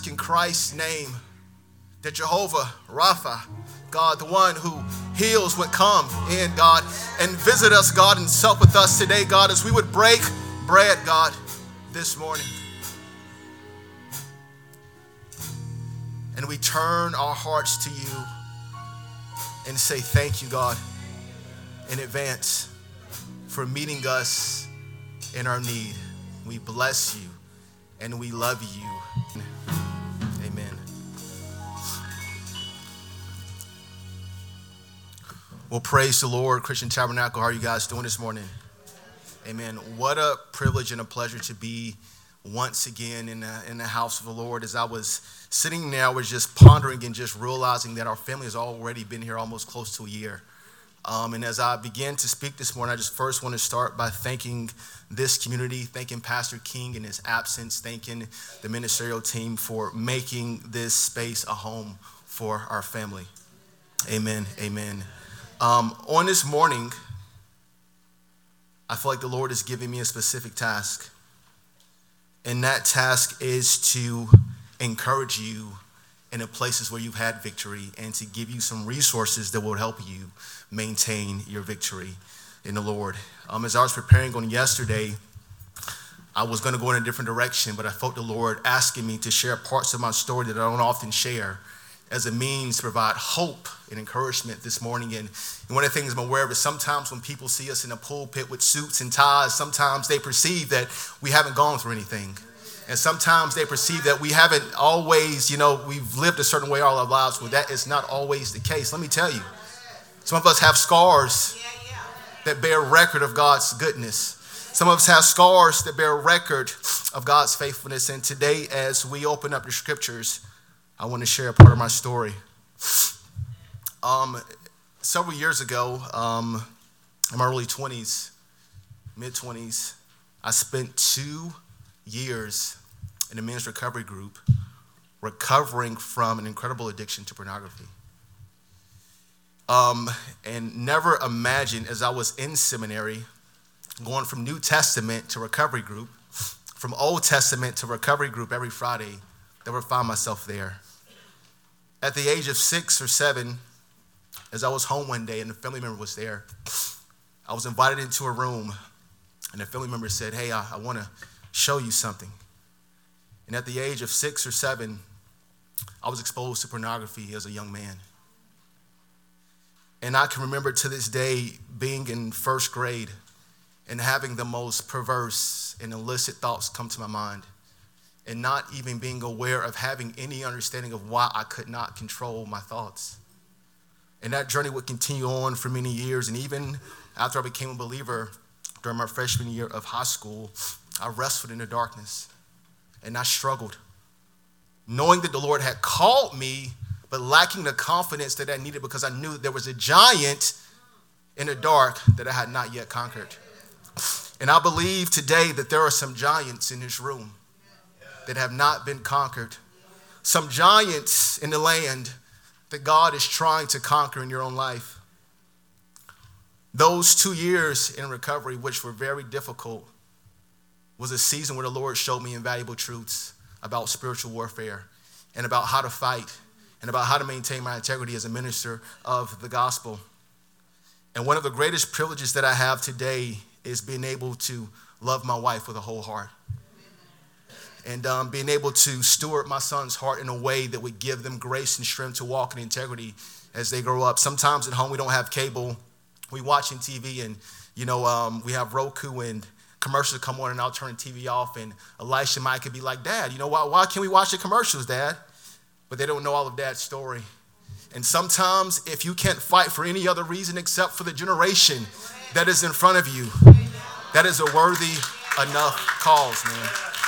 In Christ's name, that Jehovah Rapha, God, the one who heals, would come in, God, and visit us, God, and sup with us today, God, as we would break bread, God, this morning. And we turn our hearts to you and say thank you, God, in advance for meeting us in our need. We bless you and we love you. Amen. Well, praise the Lord, Christian Tabernacle. How are you guys doing this morning? Amen. What a privilege and a pleasure to be once again in the house of the Lord. As I was sitting there, I was just pondering and just realizing that our family has already been here almost close to a year. And as I began to speak this morning, I just first want to start by thanking this community, thanking Pastor King in his absence, thanking the ministerial team for making this space a home for our family. Amen, amen. On this morning, I feel like the Lord is giving me a specific task. And that task is to encourage you in the places where you've had victory and to give you some resources that will help you maintain your victory in the Lord. As I was preparing on yesterday, I was going to go in a different direction, but I felt the Lord asking me to share parts of my story that I don't often share as a means to provide hope and encouragement this morning. And one of the things I'm aware of is sometimes when people see us in a pulpit with suits and ties, sometimes they perceive that we haven't gone through anything. And sometimes they perceive that we haven't always, we've lived a certain way all our lives. Well, that is not always the case. Let me tell you, some of us have scars that bear record of God's goodness. Some of us have scars that bear record of God's faithfulness. And today, as we open up the scriptures, I want to share a part of my story. Several years ago, in my early 20s, mid-20s, I spent 2 years in a men's recovery group recovering from an incredible addiction to pornography. And never imagined, as I was in seminary, going from New Testament to recovery group, from Old Testament to recovery group every Friday, that I would find myself there. At the age of 6 or 7, as I was home one day and a family member was there, I was invited into a room and a family member said, "Hey, I want to show you something." And at the age of 6 or 7, I was exposed to pornography as a young man. And I can remember to this day being in first grade and having the most perverse and illicit thoughts come to my mind and not even being aware of having any understanding of why I could not control my thoughts. And that journey would continue on for many years. And even after I became a believer during my freshman year of high school, I wrestled in the darkness and I struggled, knowing that the Lord had called me, but lacking the confidence that I needed because I knew that there was a giant in the dark that I had not yet conquered. And I believe today that there are some giants in this room that have not been conquered. Some giants in the land that God is trying to conquer in your own life. Those 2 years in recovery, which were very difficult, was a season where the Lord showed me invaluable truths about spiritual warfare and about how to fight and about how to maintain my integrity as a minister of the gospel. And one of the greatest privileges that I have today is being able to love my wife with a whole heart. And being able to steward my son's heart in a way that would give them grace and strength to walk in integrity as they grow up. Sometimes at home we don't have cable. We watching TV and, we have Roku and commercials come on and I'll turn the TV off and Elisha might could be like, "Dad, why can't we watch the commercials, Dad?" But they don't know all of Dad's story. And sometimes if you can't fight for any other reason except for the generation that is in front of you, that is a worthy enough cause, man.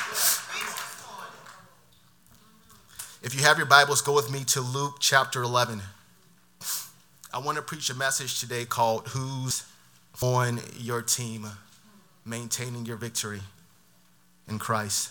If you have your Bibles, go with me to Luke chapter 11. I want to preach a message today called "Who's on Your Team? Maintaining Your Victory in Christ."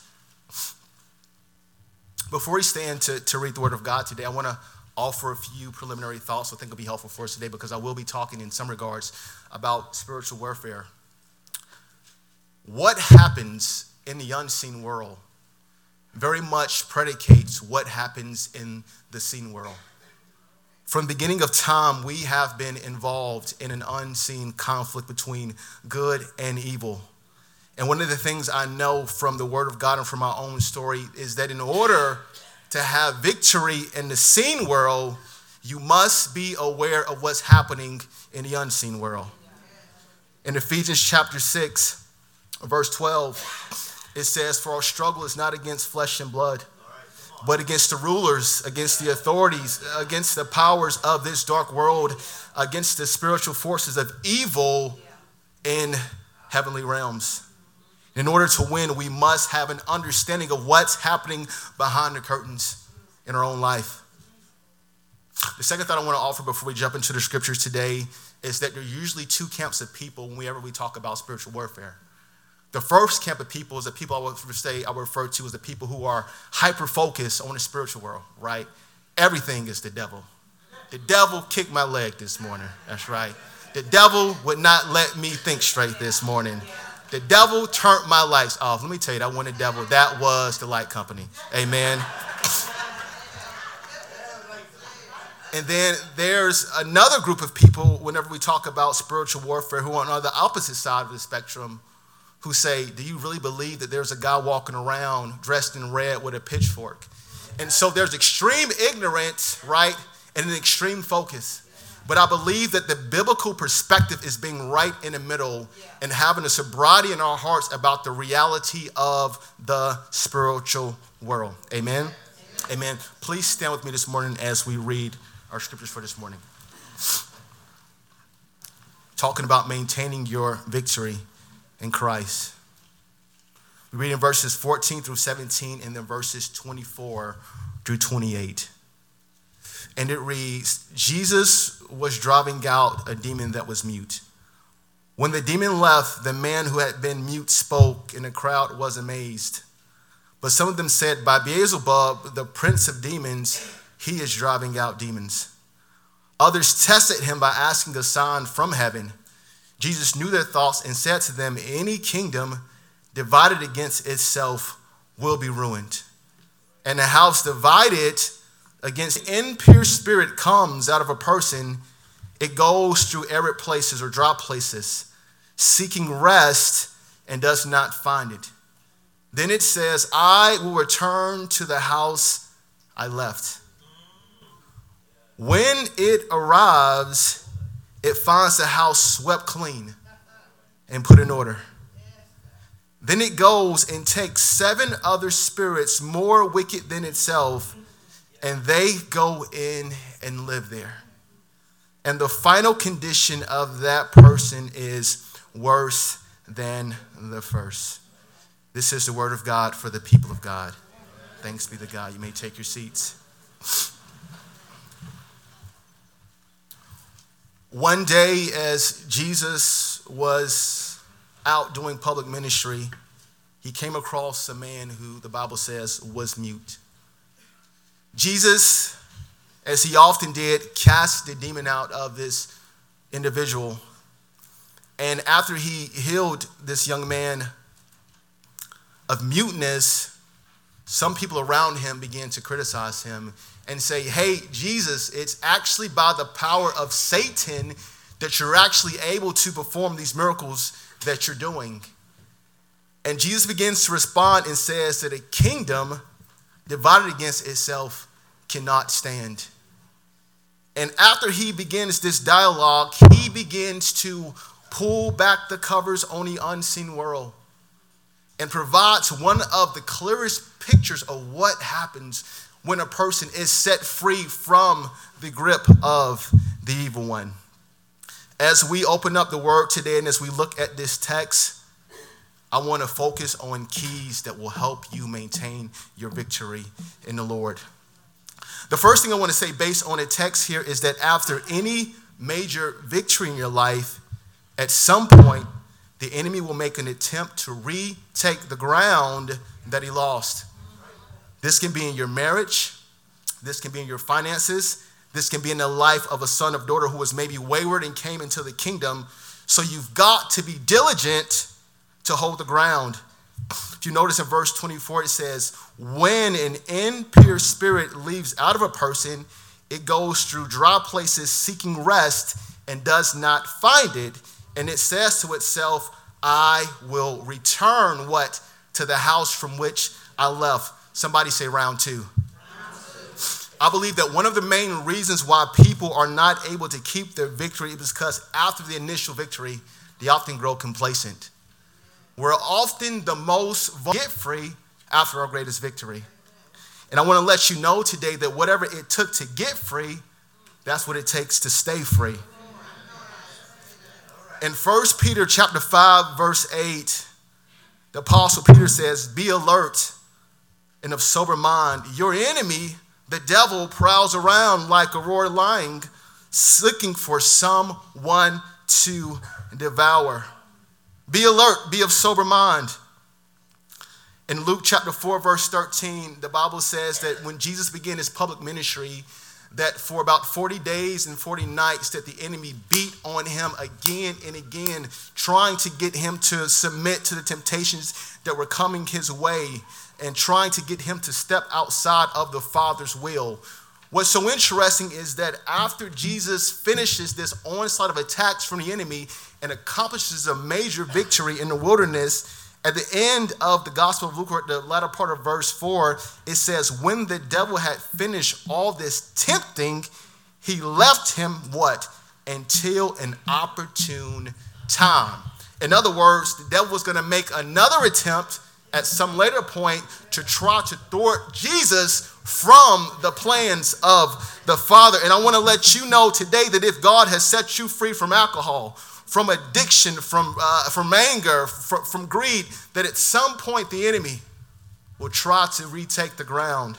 Before we stand to read the Word of God today, I want to offer a few preliminary thoughts I think will be helpful for us today because I will be talking in some regards about spiritual warfare. What happens in the unseen world very much predicates what happens in the seen world. From the beginning of time, we have been involved in an unseen conflict between good and evil. And one of the things I know from the Word of God and from my own story is that in order to have victory in the seen world, you must be aware of what's happening in the unseen world. In Ephesians chapter 6, verse 12, it says, "For our struggle is not against flesh and blood, but against the rulers, against the authorities, against the powers of this dark world, against the spiritual forces of evil in heavenly realms." In order to win, we must have an understanding of what's happening behind the curtains in our own life. The second thought I want to offer before we jump into the scriptures today is that there are usually two camps of people whenever we talk about spiritual warfare. The first camp of people is the people I would refer to as the people who are hyper-focused on the spiritual world, right? Everything is the devil. The devil kicked my leg this morning. That's right. The devil would not let me think straight this morning. The devil turned my lights off. Let me tell you, that wasn't the devil. That was the light company. Amen. And then there's another group of people, whenever we talk about spiritual warfare, who are on the opposite side of the spectrum, who say, do you really believe that there's a guy walking around dressed in red with a pitchfork? And so there's extreme ignorance, right, and an extreme focus. But I believe that the biblical perspective is being right in the middle and having a sobriety in our hearts about the reality of the spiritual world. Amen? Amen. Please stand with me this morning as we read our scriptures for this morning. Talking about maintaining your victory in Christ. We read in verses 14 through 17 and then verses 24 through 28. And it reads, Jesus was driving out a demon that was mute. When the demon left, the man who had been mute spoke, and the crowd was amazed. But some of them said, by Beelzebub, the prince of demons, he is driving out demons. Others tested him by asking a sign from heaven. Jesus knew their thoughts and said to them, any kingdom divided against itself will be ruined. And a house divided against impure spirit comes out of a person, it goes through arid places or dry places, seeking rest and does not find it. Then it says, I will return to the house I left. When it arrives, it finds the house swept clean and put in order. Then it goes and takes 7 other spirits more wicked than itself, and they go in and live there. And the final condition of that person is worse than the first. This is the word of God for the people of God. Thanks be to God. You may take your seats. One day, as Jesus was out doing public ministry, he came across a man who the Bible says was mute. Jesus, as he often did, cast the demon out of this individual. And after he healed this young man of muteness, some people around him began to criticize him and say, hey, Jesus, it's actually by the power of Satan that you're actually able to perform these miracles that you're doing. And Jesus begins to respond and says that a kingdom divided against itself cannot stand. And after he begins this dialogue, he begins to pull back the covers on the unseen world and provides one of the clearest pictures of what happens when a person is set free from the grip of the evil one. As we open up the word today and as we look at this text, I want to focus on keys that will help you maintain your victory in the Lord. The first thing I want to say based on the text here is that after any major victory in your life, at some point, the enemy will make an attempt to retake the ground that he lost. This can be in your marriage. This can be in your finances. This can be in the life of a son or daughter who was maybe wayward and came into the kingdom. So you've got to be diligent to hold the ground. If you notice in verse 24, it says, when an impure spirit leaves out of a person, it goes through dry places seeking rest and does not find it. And it says to itself, I will return what? To the house from which I left. Somebody say round two. I believe that one of the main reasons why people are not able to keep their victory is because after the initial victory, they often grow complacent. We're often the most get free after our greatest victory. And I want to let you know today that whatever it took to get free, that's what it takes to stay free. In 1 Peter chapter 5, verse 8, the Apostle Peter says, be alert and of sober mind. Your enemy, the devil, prowls around like a roaring lion, looking for someone to devour. Be alert, be of sober mind. In Luke chapter 4, verse 13, the Bible says that when Jesus began his public ministry, that for about 40 days and 40 nights that the enemy beat on him again and again, trying to get him to submit to the temptations that were coming his way and trying to get him to step outside of the Father's will. What's so interesting is that after Jesus finishes this onslaught of attacks from the enemy and accomplishes a major victory in the wilderness, at the end of the Gospel of Luke, the latter part of verse 4, it says, when the devil had finished all this tempting, he left him what? Until an opportune time. In other words, the devil was going to make another attempt at some later point to try to thwart Jesus from the plans of the Father. And I want to let you know today that if God has set you free from alcohol, from addiction, from anger, from greed, that at some point the enemy will try to retake the ground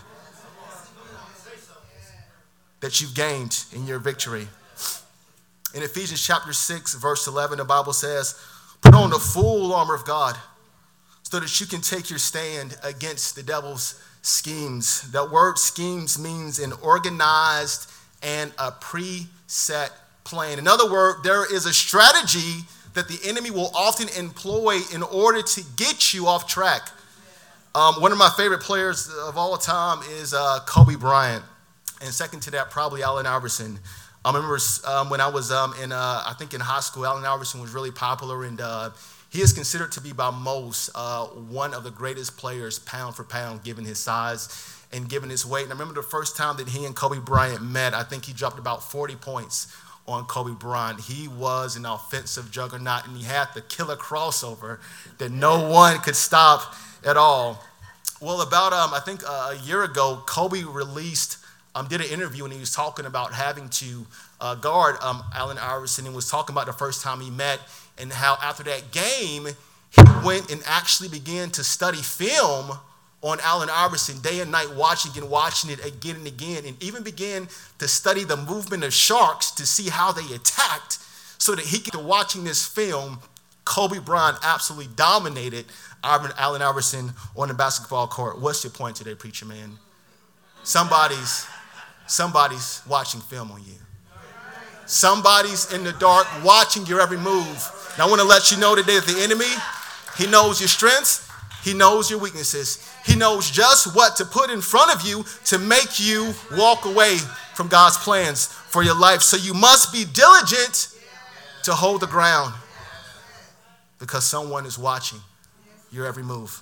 that you've gained in your victory. In Ephesians chapter 6, verse 11, the Bible says, put on the full armor of God so that you can take your stand against the devil's schemes. That word schemes means an organized and a preset plan. In other words, there is a strategy that the enemy will often employ in order to get you off track. One of my favorite players of all time is Kobe Bryant. And second to that, probably Allen Iverson. I remember when I was in high school, Allen Iverson was really popular, and he is considered to be by most one of the greatest players pound for pound, given his size and given his weight. And I remember the first time that he and Kobe Bryant met, I think he dropped about 40 points on Kobe Bryant. He was an offensive juggernaut, and he had the killer crossover that no one could stop at all. Well, about a year ago, Kobe did an interview, and he was talking about having to guard Allen Iverson, and was talking about the first time he met and how after that game he went and actually began to study film on Allen Iverson day and night, watching it again and again, and even began to study the movement of sharks to see how they attacked, so that he could, watching this film, Kobe Bryant absolutely dominated Allen Iverson on the basketball court. What's your point today, preacher man? Somebody's watching film on you. Somebody's in the dark watching your every move. And I want to let you know today that the enemy, he knows your strengths, he knows your weaknesses. He knows just what to put in front of you to make you walk away from God's plans for your life. So you must be diligent to hold the ground, because someone is watching your every move.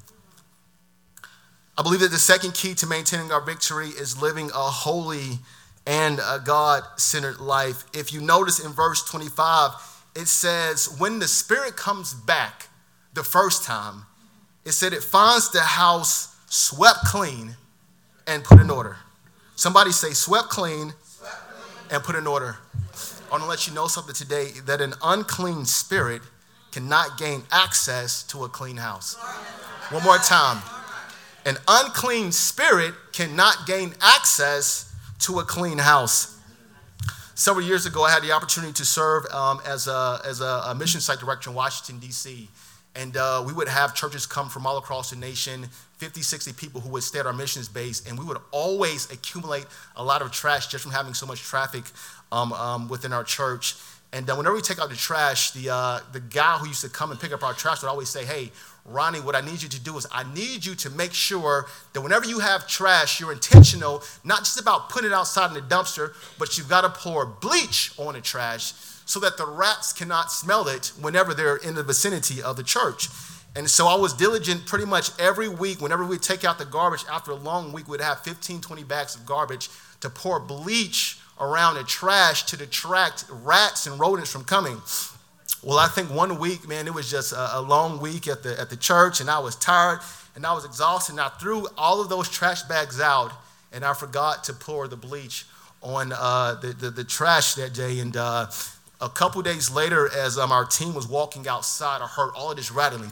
I believe that the second key to maintaining our victory is living a holy and a God-centered life. If you notice in verse 25, it says, when the Spirit comes back the first time, it said it finds the house swept clean and put in order. Somebody say swept clean and put in order. I want to let you know something today, that an unclean spirit cannot gain access to a clean house. One more time. An unclean spirit cannot gain access to a clean house. Several years ago, I had the opportunity to serve as a mission site director in Washington, D.C., and we would have churches come from all across the nation, 50, 60 people who would stay at our missions base, and we would always accumulate a lot of trash just from having so much traffic within our church. And whenever we take out the trash, the guy who used to come and pick up our trash would always say, hey, Ronnie, what I need you to do is I need you to make sure that whenever you have trash, you're intentional, not just about putting it outside in the dumpster, but you've got to pour bleach on the trash so that the rats cannot smell it whenever they're in the vicinity of the church. And so I was diligent pretty much every week. Whenever we take out the garbage, after a long week, we'd have 15, 20 bags of garbage to pour bleach around the trash to detract rats and rodents from coming. Well, I think one week, man, it was just a long week at the church, and I was tired, and I was exhausted, and I threw all of those trash bags out, and I forgot to pour the bleach on the trash that day. And a couple days later, as our team was walking outside, I heard all of this rattling.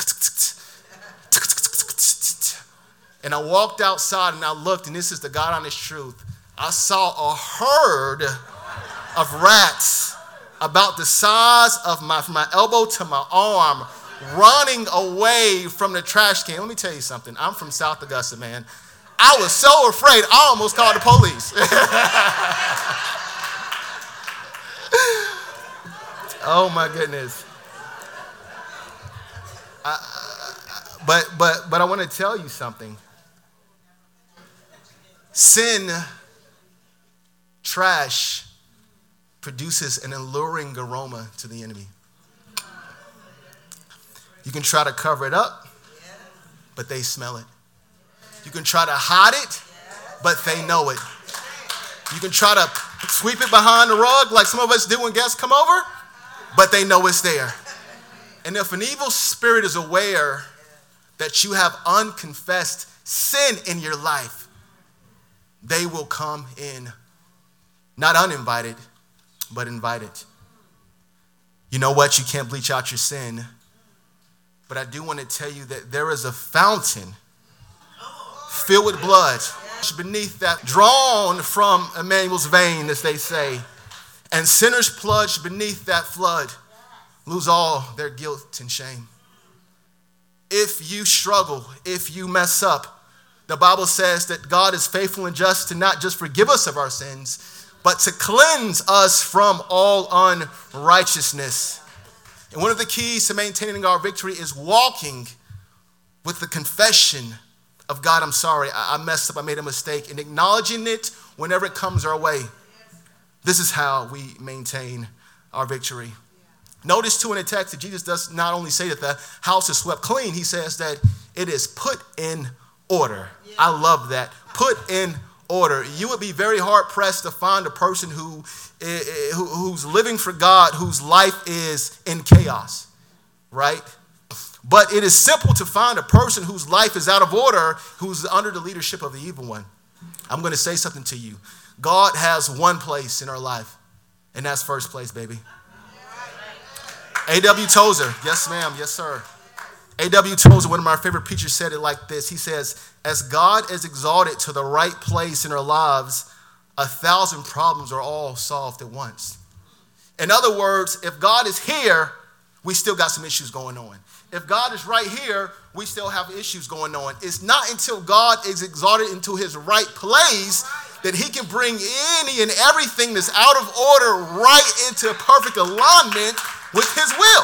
And I walked outside, and I looked, and this is the God honest truth. I saw a herd of rats about the size of from my elbow to my arm, running away from the trash can. Let me tell you something. I'm from South Augusta, man. I was so afraid, I almost called the police. Oh my goodness. But I want to tell you something. Sin, trash, produces an alluring aroma to the enemy. You can try to cover it up, but they smell it. You can try to hide it, but they know it. You can try to sweep it behind the rug like some of us do when guests come over, but they know it's there. And if an evil spirit is aware that you have unconfessed sin in your life, they will come in, not uninvited, but invited. You know what? You can't bleach out your sin. But I do want to tell you that there is a fountain filled with blood beneath that, drawn from Emmanuel's vein, as they say. And sinners plunged beneath that flood lose all their guilt and shame. If you struggle, if you mess up, the Bible says that God is faithful and just to not just forgive us of our sins, but to cleanse us from all unrighteousness. And one of the keys to maintaining our victory is walking with the confession of God, I'm sorry, I messed up, I made a mistake, and acknowledging it whenever it comes our way. This is how we maintain our victory. Notice too in the text that Jesus does not only say that the house is swept clean, he says that it is put in order. I love that. Put in order. You would be very hard pressed to find a person who's living for God, whose life is in chaos, right? But it is simple to find a person whose life is out of order, who's under the leadership of the evil one. I'm going to say something to you. God has one place in our life, and that's first place, baby. A.W. Tozer, yes ma'am, yes sir. A.W. Tozer, one of my favorite preachers, said it like this. He says, as God is exalted to the right place in our lives, 1,000 problems are all solved at once. In other words, if God is here, we still got some issues going on. If God is right here, we still have issues going on. It's not until God is exalted into his right place that he can bring any and everything that's out of order right into perfect alignment with his will.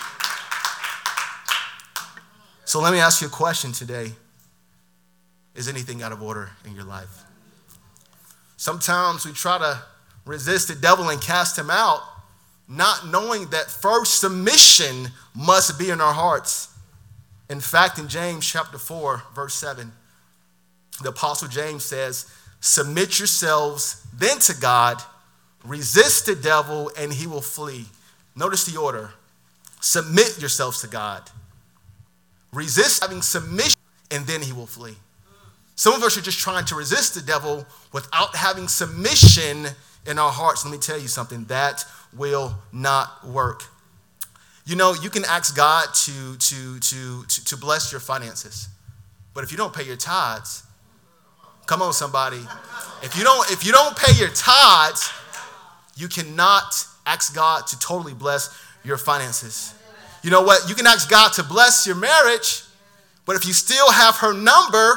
So let me ask you a question today. Is anything out of order in your life? Sometimes we try to resist the devil and cast him out, not knowing that first submission must be in our hearts. In fact, in James chapter 4, verse 7, the Apostle James says, submit yourselves then to God, resist the devil, and he will flee. Notice the order. Submit yourselves to God. Resist having submission, and then he will flee. Some of us are just trying to resist the devil without having submission in our hearts. Let me tell you something. That will not work. You know, you can ask God to bless your finances. But if you don't pay your tithes, come on, somebody. If you don't pay your tithes, you cannot ask God to totally bless your finances. You know what? You can ask God to bless your marriage, but if you still have her number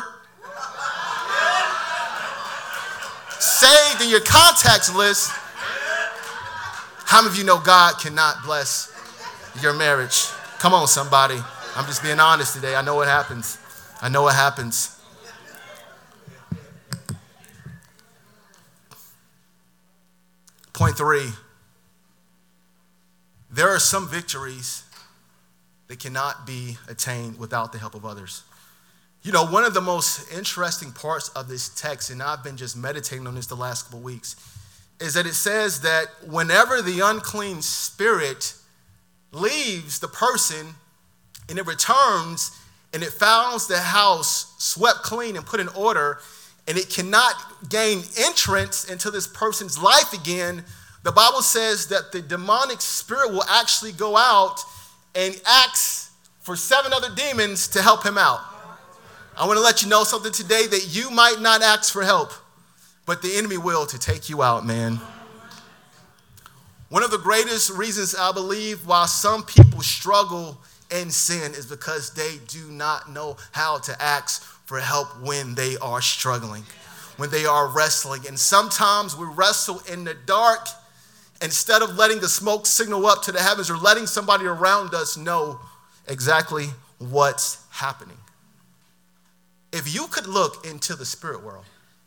saved in your contacts list, How many of you know God cannot bless your marriage? Come on, somebody. I'm just being honest today. I know what happens. I know what happens. Point 3. There are some victories that cannot be attained without the help of others. You know, one of the most interesting parts of this text, and I've been just meditating on this the last couple of weeks, is that it says that whenever the unclean spirit leaves the person and it returns and it finds the house swept clean and put in order, and it cannot gain entrance into this person's life again, the Bible says that the demonic spirit will actually go out and ask for 7 other demons to help him out. I want to let you know something today, that you might not ask for help, but the enemy will, to take you out, man. One of the greatest reasons I believe why some people struggle in sin is because they do not know how to ask for help when they are struggling, when they are wrestling. And sometimes we wrestle in the dark instead of letting the smoke signal up to the heavens or letting somebody around us know exactly what's happening. If you could look into the spirit world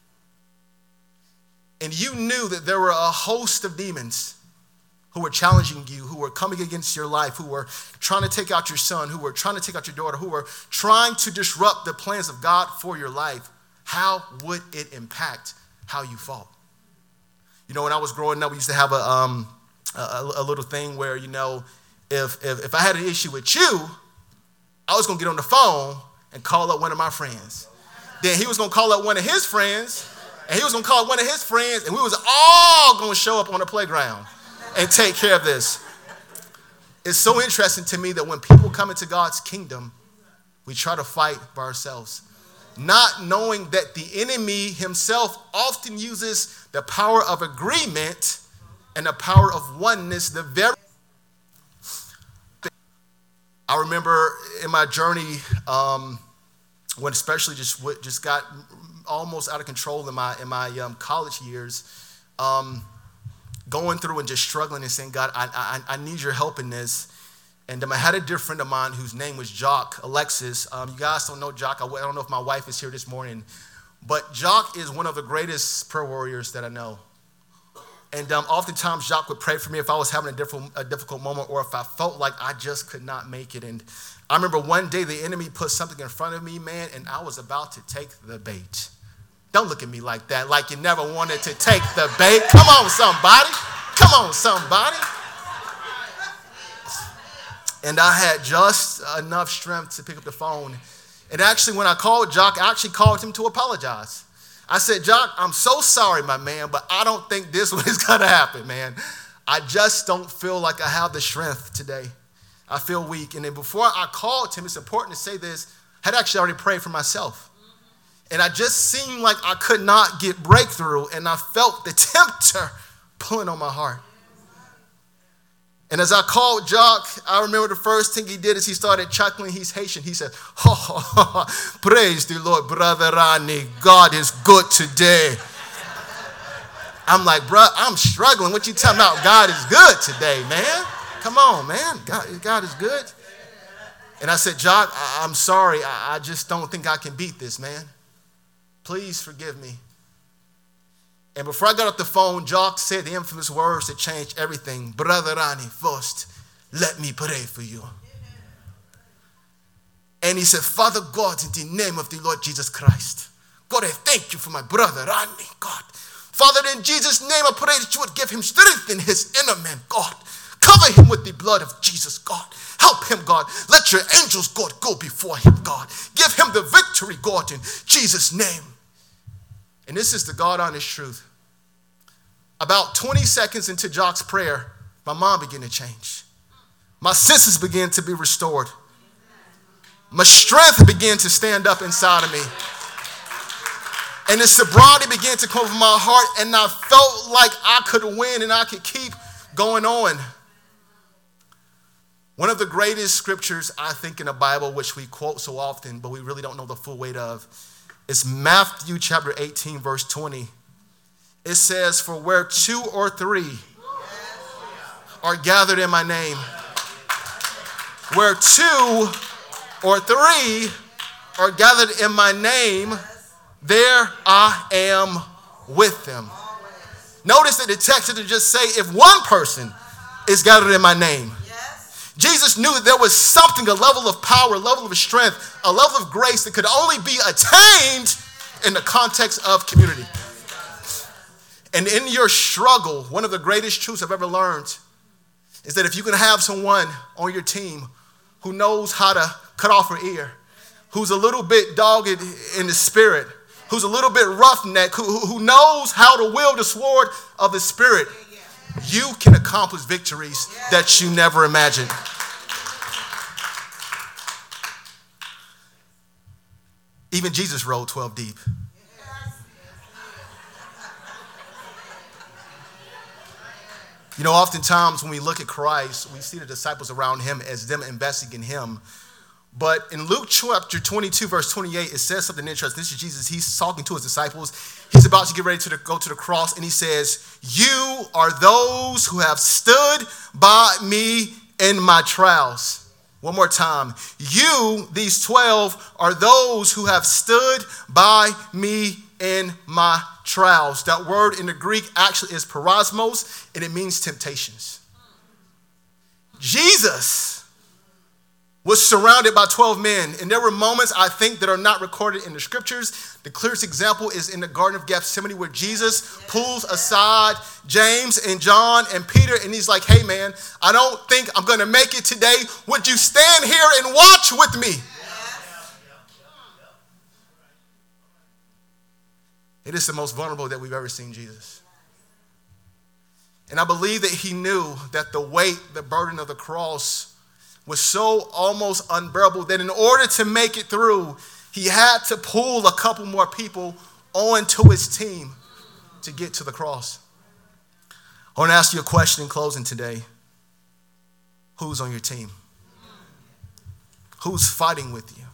and you knew that there were a host of demons who were challenging you, who were coming against your life, who were trying to take out your son, who were trying to take out your daughter, who were trying to disrupt the plans of God for your life, how would it impact how you fought? You know, when I was growing up, we used to have a little thing where, you know, if I had an issue with you, I was going to get on the phone and call up one of my friends. Then he was going to call up one of his friends, and he was going to call up one of his friends, and we was all going to show up on the playground and take care of this. It's so interesting to me that when people come into God's kingdom, we try to fight by ourselves, not knowing that the enemy himself often uses the power of agreement and the power of oneness. I remember in my journey, when especially just got almost out of control in my college years, going through and just struggling and saying, God, I need your help in this. And I had a dear friend of mine whose name was Jock, Alexis. You guys don't know Jock. I don't know if my wife is here this morning. But Jock is one of the greatest prayer warriors that I know. And oftentimes Jock would pray for me if I was having a difficult moment or if I felt like I just could not make it. And I remember one day the enemy put something in front of me, man, and I was about to take the bait. Don't look at me like that, like you never wanted to take the bait. Come on, somebody. Come on, somebody. And I had just enough strength to pick up the phone. And actually, when I called Jock, I actually called him to apologize. I said, Jock, I'm so sorry, my man, but I don't think this one is going to happen, man. I just don't feel like I have the strength today. I feel weak. And then before I called him, it's important to say this, I had actually already prayed for myself. And I just seemed like I could not get breakthrough, and I felt the tempter pulling on my heart. And as I called Jock, I remember the first thing he did is he started chuckling. He's Haitian. He said, praise the Lord, Brother Ronnie. God is good today. I'm like, bro, I'm struggling. What you talking about? God is good today, man. Come on, man. God is good. And I said, Jock, I'm sorry. I just don't think I can beat this, man. Please forgive me. And before I got off the phone, Jock said the infamous words that changed everything. Brother Ronnie, first, let me pray for you. And he said, Father God, in the name of the Lord Jesus Christ, God, I thank you for my brother Ronnie, God. Father, in Jesus' name, I pray that you would give him strength in his inner man, God. Cover him with the blood of Jesus, God. Help him, God. Let your angels, God, go before him, God. Give him the victory, God, in Jesus' name. And this is the God-honest truth. About 20 seconds into Jock's prayer, my mind began to change. My senses began to be restored. My strength began to stand up inside of me. And the sobriety began to come over my heart, and I felt like I could win and I could keep going on. One of the greatest scriptures, I think, in the Bible, which we quote so often, but we really don't know the full weight of, is Matthew chapter 18, verse 20. It says, for where 2 or 3 are gathered in my name. Where 2 or 3 are gathered in my name, there I am with them. Notice that the text didn't just say if one person is gathered in my name. Jesus knew that there was something, a level of power, a level of strength, a level of grace that could only be attained in the context of community. And in your struggle, one of the greatest truths I've ever learned is that if you can have someone on your team who knows how to cut off her ear, who's a little bit dogged in the spirit, who's a little bit roughneck, who knows how to wield the sword of the Spirit, you can accomplish victories that you never imagined. Even Jesus rode 12 deep. You know, oftentimes when we look at Christ, we see the disciples around him as them investing in him. But in Luke chapter 22, verse 28, it says something interesting. This is Jesus. He's talking to his disciples. He's about to get ready to go to the cross, and he says, you are those who have stood by me in my trials. One more time. You, these 12, are those who have stood by me in my trials. That word in the Greek actually is parosmos, and it means temptations. Jesus was surrounded by 12 men. And there were moments, I think, that are not recorded in the scriptures. The clearest example is in the Garden of Gethsemane, where Jesus pulls aside James and John and Peter, and he's like, hey, man, I don't think I'm going to make it today. Would you stand here and watch with me? It is the most vulnerable that we've ever seen Jesus. And I believe that he knew that the weight, the burden of the cross was so almost unbearable that in order to make it through, he had to pull a couple more people onto his team to get to the cross. I want to ask you a question in closing today. Who's on your team? Who's fighting with you?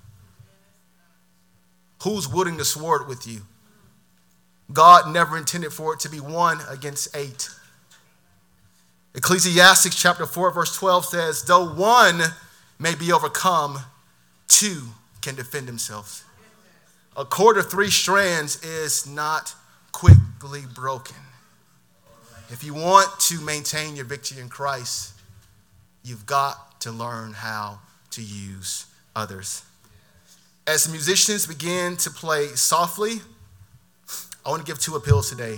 Who's wielding the sword with you? God never intended for it to be 1 against 8. Ecclesiastes chapter 4, verse 12 says, though 1 may be overcome, 2 can defend themselves. A cord of 3 strands is not quickly broken. If you want to maintain your victory in Christ, you've got to learn how to use others. As the musicians begin to play softly, I want to give 2 appeals today.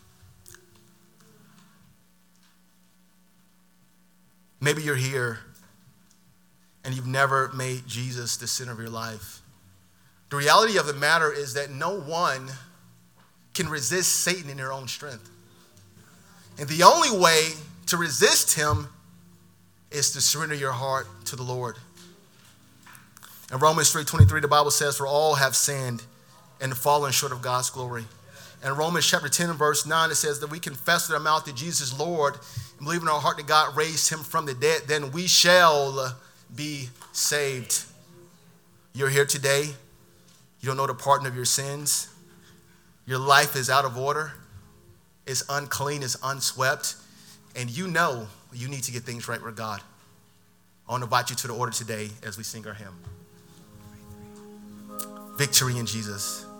Maybe you're here and you've never made Jesus the center of your life. The reality of the matter is that no one can resist Satan in their own strength. And the only way to resist him is to surrender your heart to the Lord. In Romans 3:23, the Bible says, for all have sinned and fallen short of God's glory. In Romans chapter 10 and verse 9, it says that we confess with our mouth that Jesus is Lord and believe in our heart that God raised him from the dead, then we shall be saved. You're here today. You don't know the pardon of your sins. Your life is out of order. It's unclean. It's unswept. And you know you need to get things right with God. I want to invite you to the order today as we sing our hymn. Victory in Jesus.